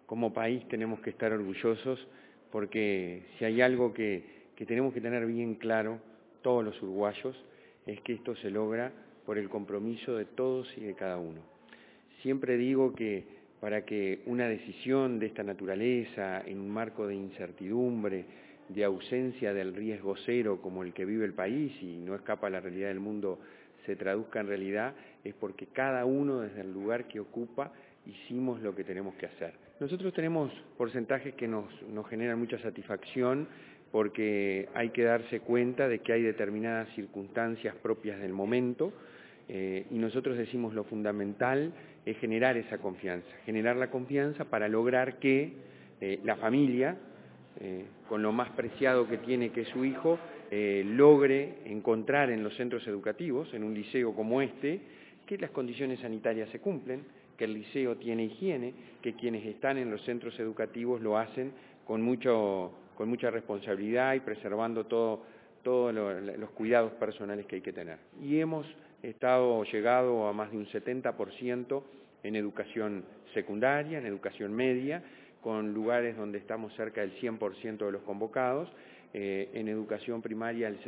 como país tenemos que estar orgullosos porque si hay algo que tenemos que tener bien claro todos los uruguayos es que esto se logra por el compromiso de todos y de cada uno. Siempre digo que para que una decisión de esta naturaleza, en un marco de incertidumbre, de ausencia del riesgo cero como el que vive el país y no escapa a la realidad del mundo, se traduzca en realidad, es porque cada uno desde el lugar que ocupa hicimos lo que tenemos que hacer. Nosotros tenemos porcentajes que nos generan mucha satisfacción porque hay que darse cuenta de que hay determinadas circunstancias propias del momento y nosotros decimos lo fundamental es generar esa confianza, generar la confianza para lograr que la familia, con lo más preciado que tiene que es su hijo, logre encontrar en los centros educativos, en un liceo como este, que las condiciones sanitarias se cumplen, que el liceo tiene higiene, que quienes están en los centros educativos lo hacen con mucha responsabilidad y preservando todos los cuidados personales que hay que tener. Y hemos llegado a más de un 70% en educación secundaria, en educación media, con lugares donde estamos cerca del 100% de los convocados. En educación primaria el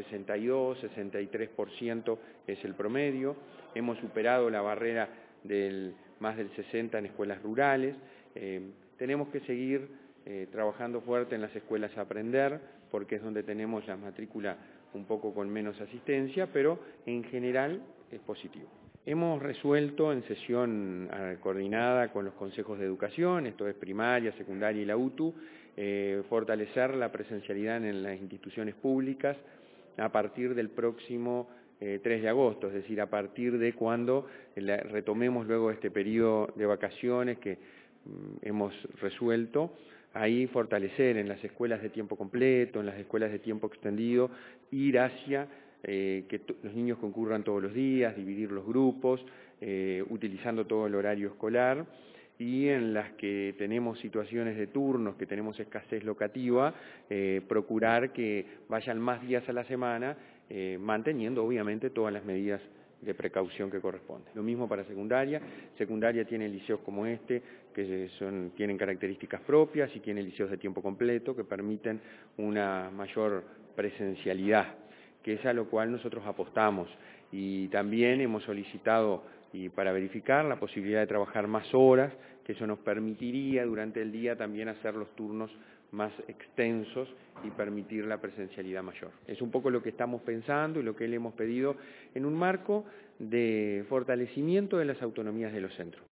62-63% es el promedio. Hemos superado la barrera del más del 60% en escuelas rurales. Tenemos que seguir trabajando fuerte en las escuelas a aprender, porque es donde tenemos la matrícula un poco con menos asistencia, pero en general es positivo. Hemos resuelto en sesión coordinada con los consejos de educación, esto es primaria, secundaria y la UTU, fortalecer la presencialidad en las instituciones públicas a partir del próximo 3 de agosto, es decir, a partir de cuando retomemos luego este periodo de vacaciones que hemos resuelto, ahí fortalecer en las escuelas de tiempo completo, en las escuelas de tiempo extendido, ir hacia que los niños concurran todos los días, dividir los grupos, utilizando todo el horario escolar, y en las que tenemos situaciones de turnos, que tenemos escasez locativa, procurar que vayan más días a la semana, manteniendo obviamente todas las medidas de precaución que corresponden. Lo mismo para secundaria. Secundaria tiene liceos como este, que tienen características propias, y tiene liceos de tiempo completo que permiten una mayor presencialidad, que es a lo cual nosotros apostamos. Y también hemos solicitado, y para verificar, la posibilidad de trabajar más horas, que eso nos permitiría durante el día también hacer los turnos más extensos y permitir la presencialidad mayor. Es un poco lo que estamos pensando y lo que le hemos pedido en un marco de fortalecimiento de las autonomías de los centros.